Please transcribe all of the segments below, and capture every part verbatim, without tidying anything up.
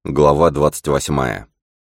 Глава двадцать восьмая.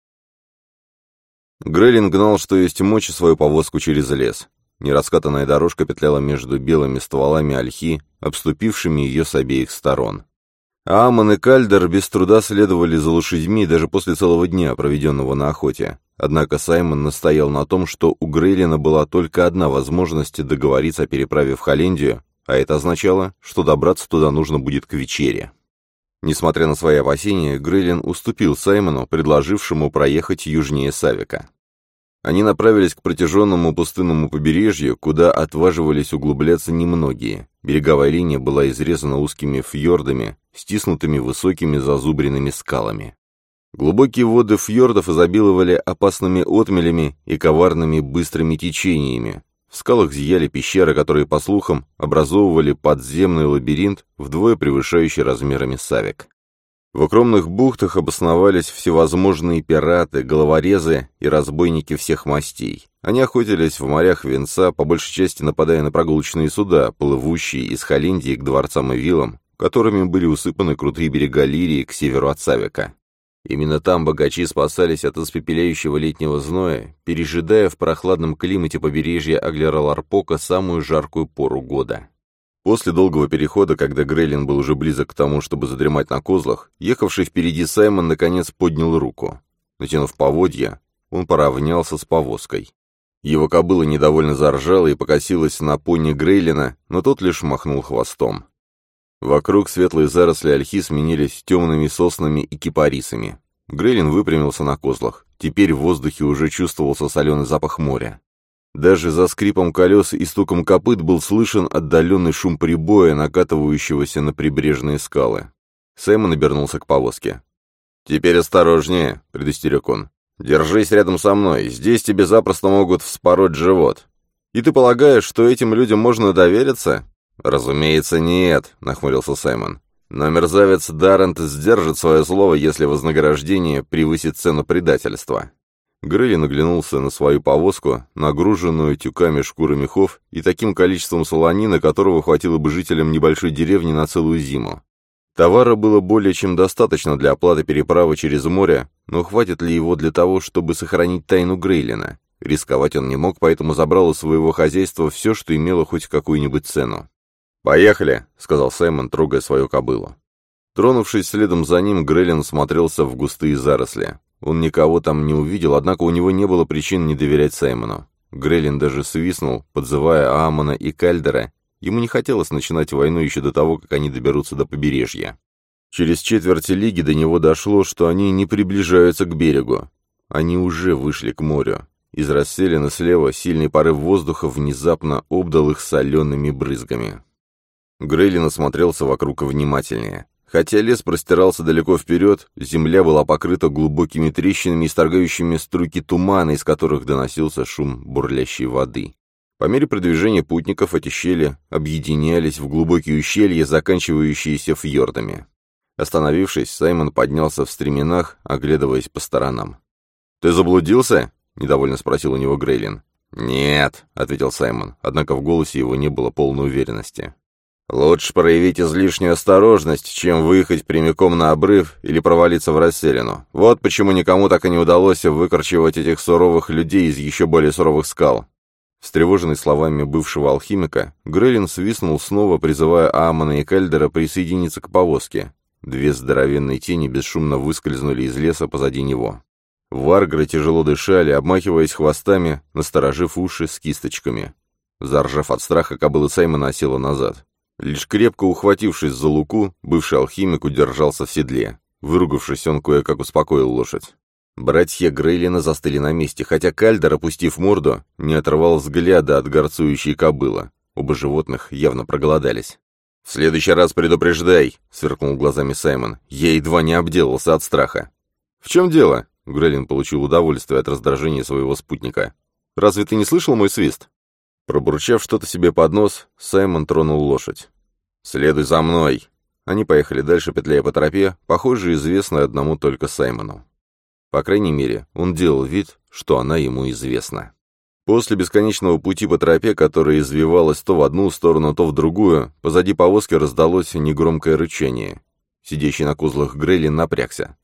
Грейлин гнал, что есть мочи, свою повозку через лес. Нераскатанная дорожка петляла между белыми стволами ольхи, обступившими ее с обеих сторон. Аамон и Кальдер без труда следовали за лошадьми даже после целого дня, проведенного на охоте. Однако Саймон настоял на том, что у Грейлина была только одна возможность договориться о переправе в Холлендию, а это означало, что добраться туда нужно будет к вечере. Несмотря на свои опасения, Грейлин уступил Саймону, предложившему проехать южнее Савика. Они направились к протяженному пустынному побережью, куда отваживались углубляться немногие. Береговая линия была изрезана узкими фьордами, стиснутыми высокими зазубренными скалами. Глубокие воды фьордов изобиловали опасными отмелями и коварными быстрыми течениями. В скалах зияли пещеры, которые, по слухам, образовывали подземный лабиринт, вдвое превышающий размерами Савик. В укромных бухтах обосновались всевозможные пираты, головорезы и разбойники всех мастей. Они охотились в морях Венца, по большей части нападая на прогулочные суда, плывущие из Холлендии к дворцам и виллам, которыми были усыпаны крутые берега Лирии к северу от Савика. Именно там богачи спасались от испепеляющего летнего зноя, пережидая в прохладном климате побережья Аглера-Ларпока самую жаркую пору года. После долгого перехода, когда Грейлин был уже близок к тому, чтобы задремать на козлах, ехавший впереди Саймон наконец поднял руку. Натянув поводья, он поравнялся с повозкой. Его кобыла недовольно заржала и покосилась на пони Грейлина, но тот лишь махнул хвостом. Вокруг светлые заросли ольхи сменились темными соснами и кипарисами. Грейлин выпрямился на козлах. Теперь в воздухе уже чувствовался соленый запах моря. Даже за скрипом колес и стуком копыт был слышен отдаленный шум прибоя, накатывающегося на прибрежные скалы. Саймон обернулся к повозке. «Теперь осторожнее», — предостерег он. «Держись рядом со мной, здесь тебе запросто могут вспороть живот. И ты полагаешь, что этим людям можно довериться?» «Разумеется, нет», — нахмурился Саймон. «Но мерзавец Даррент сдержит свое слово, если вознаграждение превысит цену предательства». Грейлин оглянулся на свою повозку, нагруженную тюками шкуры мехов и таким количеством солонина, которого хватило бы жителям небольшой деревни на целую зиму. Товара было более чем достаточно для оплаты переправы через море, но хватит ли его для того, чтобы сохранить тайну Грейлина? Рисковать он не мог, поэтому забрал из своего хозяйства все, что имело хоть какую-нибудь цену. «Поехали», — сказал Саймон, трогая свою кобылу. Тронувшись следом за ним, Грейлин смотрелся в густые заросли. Он никого там не увидел, однако у него не было причин не доверять Саймону. Грейлин даже свистнул, подзывая Аамона и Кальдера. Ему не хотелось начинать войну еще до того, как они доберутся до побережья. Через четверть лиги до него дошло, что они не приближаются к берегу. Они уже вышли к морю. Из расселины слева сильный порыв воздуха внезапно обдал их солеными брызгами. Грейлин осмотрелся вокруг внимательнее. Хотя лес простирался далеко вперед, земля была покрыта глубокими трещинами, исторгающими струйки тумана, из которых доносился шум бурлящей воды. По мере продвижения путников эти щели объединялись в глубокие ущелья, заканчивающиеся фьордами. Остановившись, Саймон поднялся в стременах, оглядываясь по сторонам. «Ты заблудился?» — недовольно спросил у него Грейлин. «Нет», — ответил Саймон, однако в голосе его не было полной уверенности. «Лучше проявить излишнюю осторожность, чем выехать прямиком на обрыв или провалиться в расселину. Вот почему никому так и не удалось выкорчевать этих суровых людей из еще более суровых скал». Встревоженный словами бывшего алхимика, Грейлин свистнул снова, призывая Аамона и Кальдера присоединиться к повозке. Две здоровенные тени бесшумно выскользнули из леса позади него. Варгры тяжело дышали, обмахиваясь хвостами, насторожив уши с кисточками. Заржав от страха, кобыла Саймона осела назад. Лишь крепко ухватившись за луку, бывший алхимик удержался в седле. Выругавшись, он кое-как успокоил лошадь. Братья Грейлина застыли на месте, хотя Кальдер, опустив морду, не отрывал взгляда от горцующей кобылы. Оба животных явно проголодались. «В следующий раз предупреждай», — сверкнул глазами Саймон. «Я едва не обделался от страха». «В чем дело?» — Грейлин получил удовольствие от раздражения своего спутника. «Разве ты не слышал мой свист?» Пробурчав что-то себе под нос, Саймон тронул лошадь. «Следуй за мной!» Они поехали дальше, петляя по тропе, похоже, известной одному только Саймону. По крайней мере, он делал вид, что она ему известна. После бесконечного пути по тропе, которая извивалась то в одну сторону, то в другую, позади повозки раздалось негромкое рычание. Сидящий на козлах Грейлин напрягся.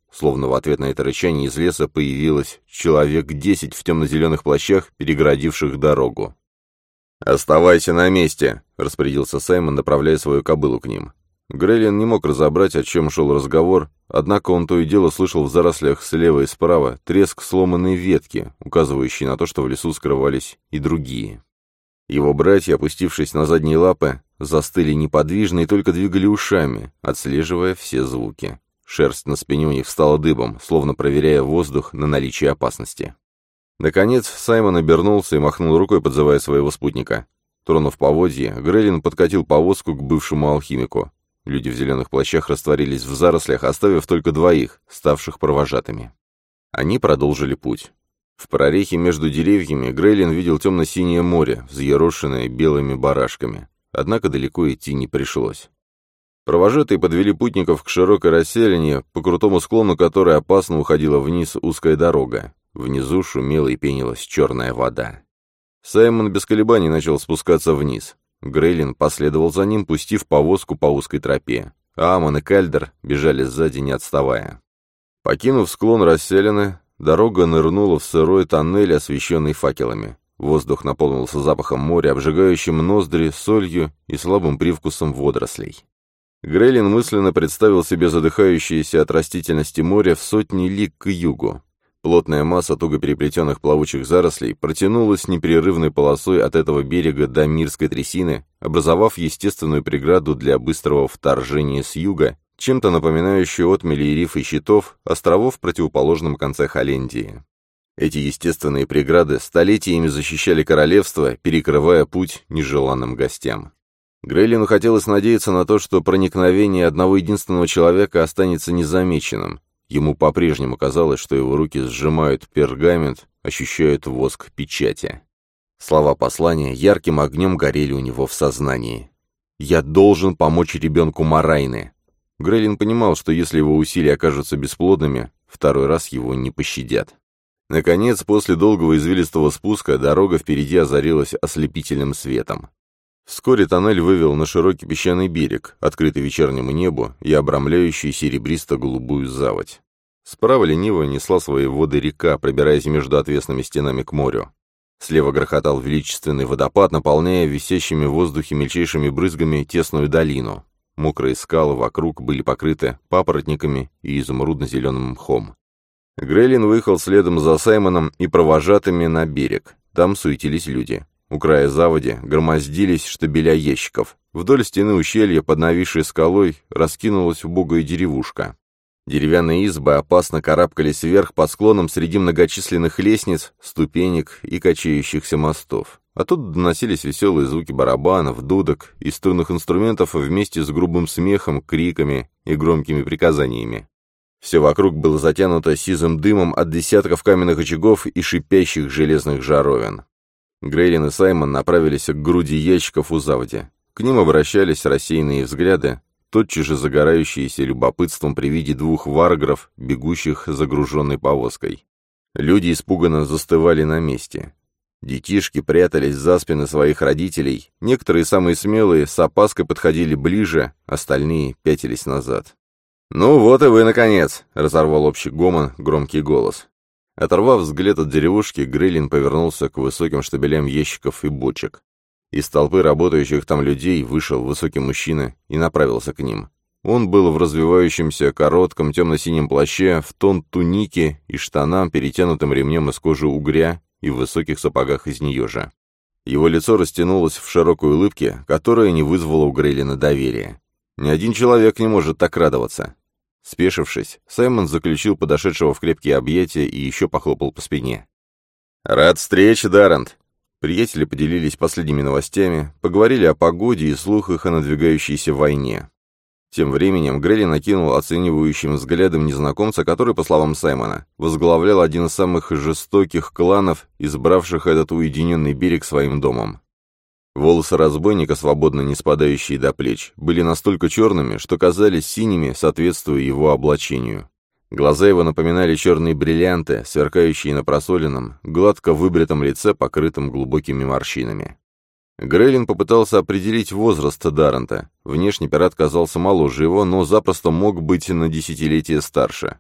Словно в ответ на это рычание из леса появилось человек десять в темно-зеленых плащах, перегородивших дорогу. «Оставайся на месте», — распорядился Саймон, направляя свою кобылу к ним. Грейлин не мог разобрать, о чем шел разговор, однако он то и дело слышал в зарослях слева и справа треск сломанной ветки, указывающий на то, что в лесу скрывались и другие. Его братья, опустившись на задние лапы, застыли неподвижно и только двигали ушами, отслеживая все звуки. Шерсть на спине у них встала дыбом, словно проверяя воздух на наличие опасности. Наконец Саймон обернулся и махнул рукой, подзывая своего спутника. Тронув поводье, Грейлин подкатил повозку к бывшему алхимику. Люди в зеленых плащах растворились в зарослях, оставив только двоих, ставших провожатыми. Они продолжили путь. В прорехе между деревьями Грейлин видел темно-синее море, взъерошенное белыми барашками. Однако далеко идти не пришлось. Провожатые подвели путников к широкой расселине, по крутому склону которой опасно уходила вниз узкая дорога. Внизу шумела и пенилась черная вода. Саймон без колебаний начал спускаться вниз. Грейлин последовал за ним, пустив повозку по узкой тропе. Аамон и Кальдер бежали сзади, не отставая. Покинув склон расселены, дорога нырнула в сырой тоннель, освещенный факелами. Воздух наполнился запахом моря, обжигающим ноздри, солью и слабым привкусом водорослей. Грейлин мысленно представил себе задыхающееся от растительности море в сотни лиг к югу. Плотная масса туго переплетенных плавучих зарослей протянулась непрерывной полосой от этого берега до Мирской трясины, образовав естественную преграду для быстрого вторжения с юга, чем-то напоминающую отмели и рифы щитов островов в противоположном конце Холландии. Эти естественные преграды столетиями защищали королевство, перекрывая путь нежеланным гостям. Грейлину хотелось надеяться на то, что проникновение одного единственного человека останется незамеченным. Ему по-прежнему казалось, что его руки сжимают пергамент, ощущают воск печати. Слова послания ярким огнем горели у него в сознании. «Я должен помочь ребенку Морайны». Грейлин понимал, что если его усилия окажутся бесплодными, второй раз его не пощадят. Наконец, после долгого извилистого спуска, дорога впереди озарилась ослепительным светом. Вскоре тоннель вывел на широкий песчаный берег, открытый вечернему небу и обрамляющий серебристо-голубую заводь. Справа лениво несла свои воды река, пробираясь между отвесными стенами к морю. Слева грохотал величественный водопад, наполняя висящими в воздухе мельчайшими брызгами тесную долину. Мокрые скалы вокруг были покрыты папоротниками и изумрудно-зеленым мхом. Грейлин выехал следом за Саймоном и провожатыми на берег. Там суетились люди. У края заводи громоздились штабеля ящиков. Вдоль стены ущелья под нависшей скалой раскинулась убогая деревушка. Деревянные избы опасно карабкались вверх по склонам среди многочисленных лестниц, ступенек и качающихся мостов. Оттуда доносились веселые звуки барабанов, дудок и струнных инструментов вместе с грубым смехом, криками и громкими приказаниями. Все вокруг было затянуто сизым дымом от десятков каменных очагов и шипящих железных жаровин. Грейлин и Саймон направились к груди ящиков у заводи. К ним обращались рассеянные взгляды, тотчас же загорающиеся любопытством при виде двух варгров, бегущих загруженной повозкой. Люди испуганно застывали на месте. Детишки прятались за спины своих родителей, некоторые самые смелые с опаской подходили ближе, остальные пятились назад. «Ну вот и вы, наконец!» — разорвал общий гомон громкий голос. Оторвав взгляд от деревушки, Грейлин повернулся к высоким штабелям ящиков и бочек. Из толпы работающих там людей вышел высокий мужчина и направился к ним. Он был в развивающемся коротком темно-синем плаще, в тон туники и штанам, перетянутым ремнем из кожи угря и в высоких сапогах из нее же. Его лицо растянулось в широкой улыбке, которая не вызвала у Грейлина доверия. Ни один человек не может так радоваться. Спешившись, Саймон заключил подошедшего в крепкие объятия и еще похлопал по спине. «Рад встрече, Даррент!» Приятели поделились последними новостями, поговорили о погоде и слухах о надвигающейся войне. Тем временем Грейлин накинул оценивающим взглядом незнакомца, который, по словам Саймона, возглавлял один из самых жестоких кланов, избравших этот уединенный берег своим домом. Волосы разбойника, свободно не спадающие до плеч, были настолько черными, что казались синими, соответствуя его облачению. Глаза его напоминали черные бриллианты, сверкающие на просоленном, гладко выбритом лице, покрытом глубокими морщинами. Грейлин попытался определить возраст Даррента. Внешне пират казался моложе его, но запросто мог быть на десятилетие старше.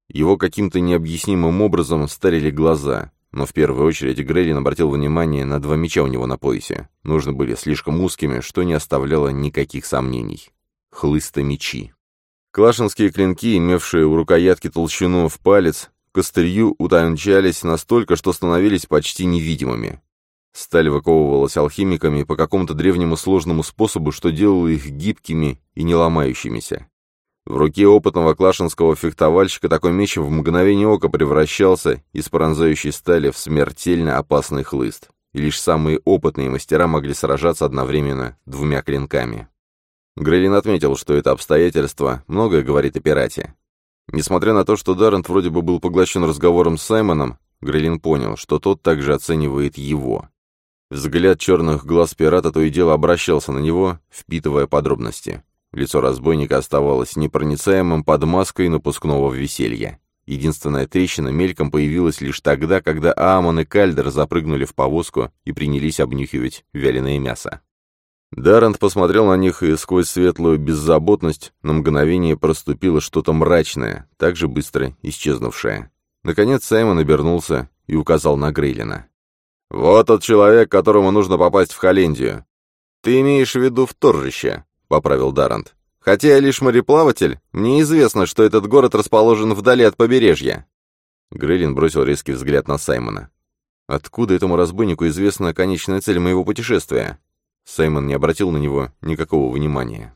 Его каким-то необъяснимым образом старили глаза, но в первую очередь Грейлин обратил внимание на два меча у него на поясе. Нужны были слишком узкими, что не оставляло никаких сомнений. Хлыста-мечи. Клашинские клинки, имевшие у рукоятки толщину в палец, к острию утончались настолько, что становились почти невидимыми. Сталь выковывалась алхимиками по какому-то древнему сложному способу, что делало их гибкими и не ломающимися. В руке опытного клашинского фехтовальщика такой меч в мгновение ока превращался из пронзающей стали в смертельно опасный хлыст, и лишь самые опытные мастера могли сражаться одновременно двумя клинками. Грейлин отметил, что это обстоятельство многое говорит о пирате. Несмотря на то, что Даррент вроде бы был поглощен разговором с Саймоном, Грейлин понял, что тот также оценивает его. Взгляд черных глаз пирата то и дело обращался на него, впитывая подробности. Лицо разбойника оставалось непроницаемым под маской напускного веселья. Единственная трещина мельком появилась лишь тогда, когда Аамон и Кальдер запрыгнули в повозку и принялись обнюхивать вяленое мясо. Даррент посмотрел на них, и сквозь светлую беззаботность на мгновение проступило что-то мрачное, так же быстро исчезнувшее. Наконец Саймон обернулся и указал на Грейлина. «Вот тот человек, которому нужно попасть в Холлендию. Ты имеешь в виду вторжище?» — поправил Даррент. «Хотя я лишь мореплаватель, мне известно, что этот город расположен вдали от побережья». Грейлин бросил резкий взгляд на Саймона. «Откуда этому разбойнику известна конечная цель моего путешествия?» Саймон не обратил на него никакого внимания.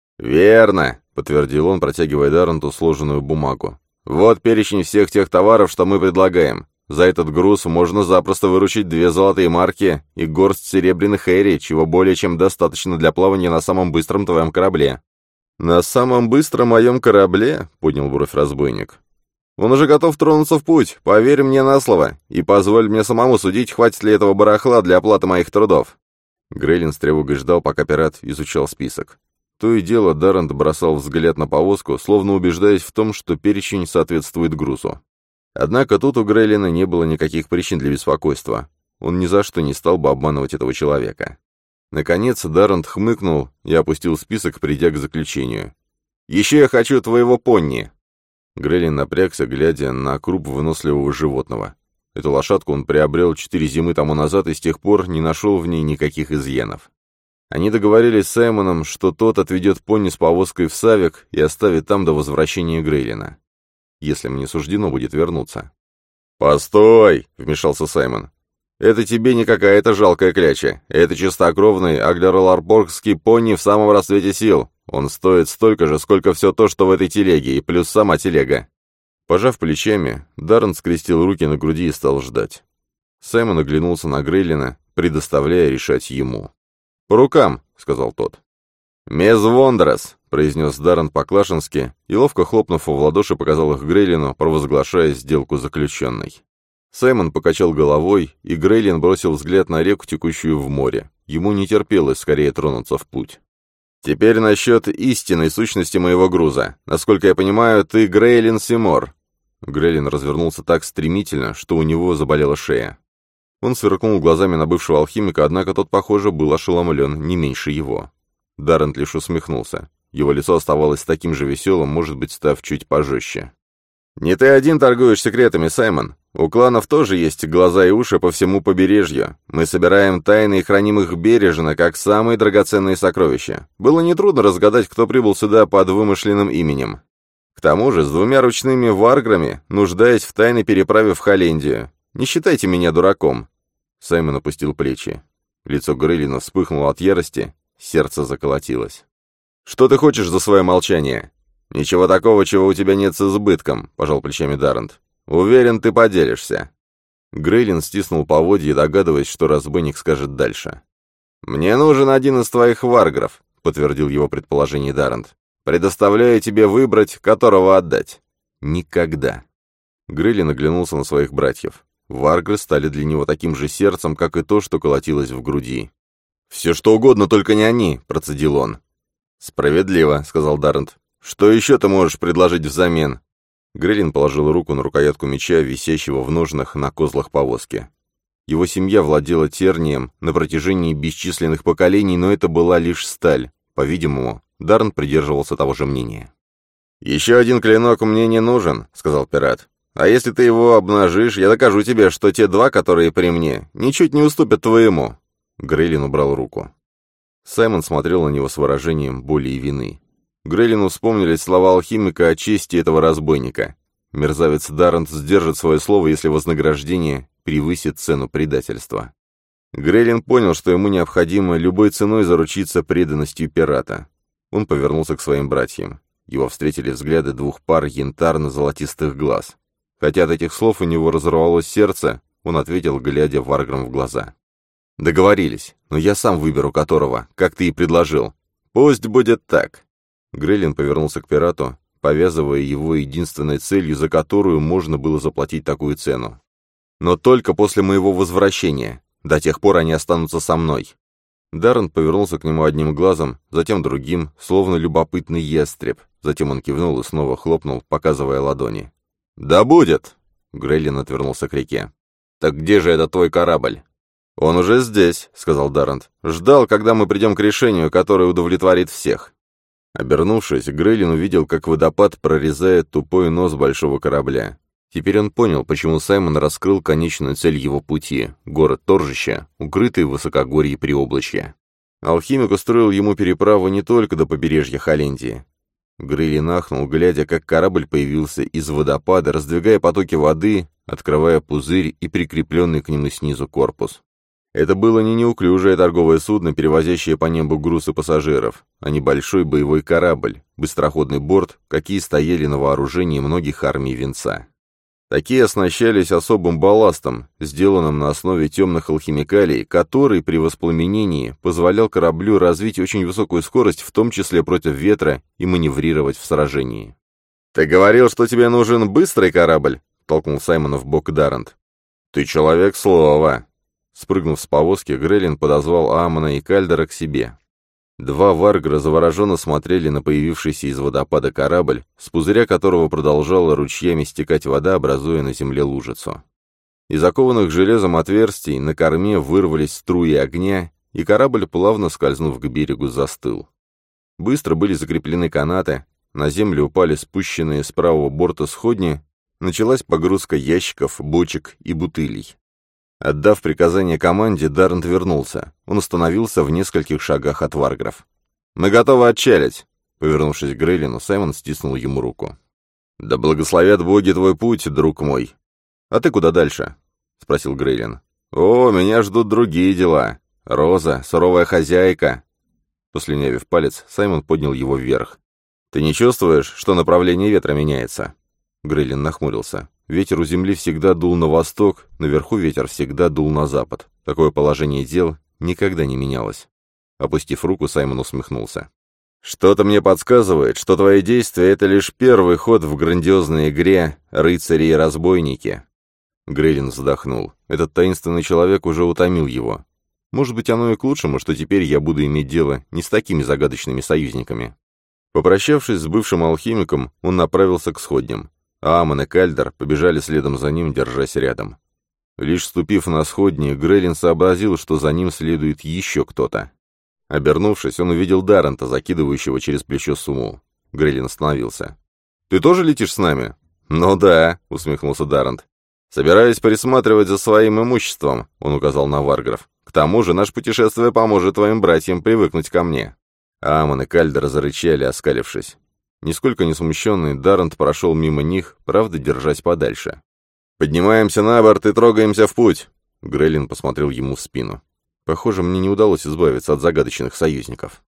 «Верно», — подтвердил он, протягивая Дарренту сложенную бумагу. «Вот перечень всех тех товаров, что мы предлагаем. За этот груз можно запросто выручить две золотые марки и горсть серебряных эйри, чего более чем достаточно для плавания на самом быстром твоем корабле». «На самом быстром моем корабле?» — поднял бровь разбойник. «Он уже готов тронуться в путь, поверь мне на слово, и позволь мне самому судить, хватит ли этого барахла для оплаты моих трудов». Грейлин с тревогой ждал, пока пират изучал список. То и дело Даррент бросал взгляд на повозку, словно убеждаясь в том, что перечень соответствует грузу. Однако тут у Грейлина не было никаких причин для беспокойства. Он ни за что не стал бы обманывать этого человека. Наконец Даррент хмыкнул и опустил список, придя к заключению. «Еще я хочу твоего понни!» Грейлин напрягся, глядя на круп выносливого животного. Эту лошадку он приобрел четыре зимы тому назад и с тех пор не нашел в ней никаких изъянов. Они договорились с Саймоном, что тот отведет пони с повозкой в Савик и оставит там до возвращения Грейлина, если мне суждено будет вернуться. «Постой!» — вмешался Саймон. «Это тебе не какая-то жалкая кляча. Это чистокровный аглероларборгский пони в самом расцвете сил. Он стоит столько же, сколько все то, что в этой телеге, и плюс сама телега». Пожав плечами, Даррент скрестил руки на груди и стал ждать. Саймон оглянулся на Грейлина, предоставляя решать ему. «По рукам», — сказал тот. «Мез Вондрас», — произнес Даррент по-клашински, и, ловко хлопнув в ладоши, показал их Грейлину, провозглашая сделку заключенной. Саймон покачал головой, и Грейлин бросил взгляд на реку, текущую в море. Ему не терпелось скорее тронуться в путь. «Теперь насчет истинной сущности моего груза. Насколько я понимаю, ты Грейлин Симор». Грейлин развернулся так стремительно, что у него заболела шея. Он сверкнул глазами на бывшего алхимика, однако тот, похоже, был ошеломлен не меньше его. Даррент лишь усмехнулся. Его лицо оставалось таким же веселым, может быть, став чуть пожестче. «Не ты один торгуешь секретами, Саймон. У кланов тоже есть глаза и уши по всему побережью. Мы собираем тайны и храним их бережно, как самые драгоценные сокровища. Было нетрудно разгадать, кто прибыл сюда под вымышленным именем. К тому же, с двумя ручными варграми, нуждаясь в тайной переправе в Холлендию. Не считайте меня дураком». Саймон опустил плечи. Лицо Грейлина вспыхнуло от ярости, сердце заколотилось. «Что ты хочешь за свое молчание?» «Ничего такого, чего у тебя нет с избытком», — пожал плечами Даррент. «Уверен, ты поделишься». Грейлин стиснул поводья, догадываясь, что разбойник скажет дальше. «Мне нужен один из твоих варгров», — подтвердил его предположение Даррент. «Предоставляю тебе выбрать, которого отдать». «Никогда». Грейлин оглянулся на своих братьев. Варгры стали для него таким же сердцем, как и то, что колотилось в груди. «Все что угодно, только не они», — процедил он. «Справедливо», — сказал Даррент. «Что еще ты можешь предложить взамен?» Грейлин положил руку на рукоятку меча, висящего в ножнах на козлах повозки. Его семья владела тернием на протяжении бесчисленных поколений, но это была лишь сталь. По-видимому, Даррент придерживался того же мнения. «Еще один клинок мне не нужен», — сказал пират. «А если ты его обнажишь, я докажу тебе, что те два, которые при мне, ничуть не уступят твоему». Грейлин убрал руку. Саймон смотрел на него с выражением боли и вины. Грейлину вспомнились слова алхимика о чести этого разбойника. Мерзавец Даррент сдержит свое слово, если вознаграждение превысит цену предательства. Грейлин понял, что ему необходимо любой ценой заручиться преданностью пирата. Он повернулся к своим братьям. Его встретили взгляды двух пар янтарно-золотистых глаз. Хотя от этих слов у него разорвалось сердце, он ответил, глядя Варграм в глаза. «Договорились, но я сам выберу которого, как ты и предложил. Пусть будет так». Грейлин повернулся к пирату, повязывая его единственной целью, за которую можно было заплатить такую цену. «Но только после моего возвращения. До тех пор они останутся со мной». Даррент повернулся к нему одним глазом, затем другим, словно любопытный ястреб. Затем он кивнул и снова хлопнул, показывая ладони. «Да будет!» — Грейлин отвернулся к реке. «Так где же этот твой корабль?» «Он уже здесь», — сказал Даррент. «Ждал, когда мы придем к решению, которое удовлетворит всех». Обернувшись, Грейлин увидел, как водопад прорезает тупой нос большого корабля. Теперь он понял, почему Саймон раскрыл конечную цель его пути — город Торжища, укрытый в высокогорье Приоблачья. Алхимик устроил ему переправу не только до побережья Холлендии. Грейлин ахнул, глядя, как корабль появился из водопада, раздвигая потоки воды, открывая пузырь и прикрепленный к нему снизу корпус. Это было не неуклюжее торговое судно, перевозящее по небу груз и пассажиров, а небольшой боевой корабль, быстроходный борт, какие стояли на вооружении многих армий Венца. Такие оснащались особым балластом, сделанным на основе темных алхимикалий, который при воспламенении позволял кораблю развить очень высокую скорость, в том числе против ветра, и маневрировать в сражении. «Ты говорил, что тебе нужен быстрый корабль?» — толкнул Саймона в бок Даррент. «Ты человек слова». Спрыгнув с повозки, Грейлин подозвал Аамона и Кальдера к себе. Два варгра завороженно смотрели на появившийся из водопада корабль, с пузыря которого продолжала ручьями стекать вода, образуя на земле лужицу. Из окованных железом отверстий на корме вырвались струи огня, и корабль, плавно скользнув к берегу, застыл. Быстро были закреплены канаты, на землю упали спущенные с правого борта сходни, началась погрузка ящиков, бочек и бутылей. Отдав приказание команде, Даррент вернулся. Он остановился в нескольких шагах от варгров. «Мы готовы отчалить!» Повернувшись к Грейлину, Саймон стиснул ему руку. «Да благословят боги твой путь, друг мой!» «А ты куда дальше?» — спросил Грейлин. «О, меня ждут другие дела. Роза, суровая хозяйка!» Послюнявив палец, Саймон поднял его вверх. «Ты не чувствуешь, что направление ветра меняется?» Грейлин нахмурился. Ветер у земли всегда дул на восток, наверху ветер всегда дул на запад. Такое положение дел никогда не менялось. Опустив руку, Саймон усмехнулся. «Что-то мне подсказывает, что твои действия — это лишь первый ход в грандиозной игре «Рыцари и разбойники». Грейлин вздохнул. Этот таинственный человек уже утомил его. Может быть, оно и к лучшему, что теперь я буду иметь дело не с такими загадочными союзниками. Попрощавшись с бывшим алхимиком, он направился к сходням. Аамон и Кальдер побежали следом за ним, держась рядом. Лишь ступив на сходни, Грейлин сообразил, что за ним следует еще кто-то. Обернувшись, он увидел Даррента, закидывающего через плечо сумму. Грейлин остановился. «Ты тоже летишь с нами?» «Ну да», — усмехнулся Даррент. «Собираюсь присматривать за своим имуществом», — он указал на варгров. «К тому же наше путешествие поможет твоим братьям привыкнуть ко мне». Аамон и Кальдер зарычали, оскалившись. Нисколько не смущенный, Даррент прошел мимо них, правда, держась подальше. «Поднимаемся на борт и трогаемся в путь!» Грейлин посмотрел ему в спину. «Похоже, мне не удалось избавиться от загадочных союзников».